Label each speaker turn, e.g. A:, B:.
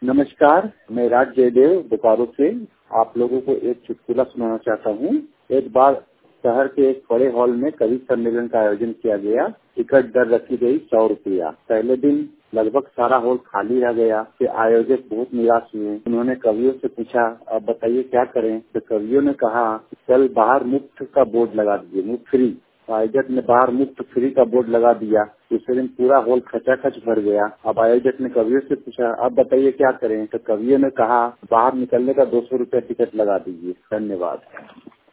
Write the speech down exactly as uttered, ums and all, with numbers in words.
A: नमस्कार, मैं राज जयदेव बोकारो से आप लोगों को एक चुटकुला सुनाना चाहता हूँ। एक बार शहर के एक बड़े हॉल में कवि सम्मेलन का आयोजन किया गया। टिकट दर रखी गई सौ रुपया। पहले दिन लगभग सारा हॉल खाली रह गया। फिर आयोजक बहुत निराश हुए। उन्होंने कवियों से पूछा, अब बताइए क्या करें। तो कवियों ने कहा, चल बाहर मुफ्त का बोर्ड लगा दीजिए, मुफ्त फ्री। आयोजक ने बाहर मुफ्त फ्री का बोर्ड लगा दिया। दूसरे दिन पूरा हॉल खचाखच भर गया। अब आयोजक ने कवियों से पूछा, अब बताइए क्या करें। तो कवियों ने कहा, बाहर निकलने का दो सौ रुपया टिकट लगा दीजिए। धन्यवाद।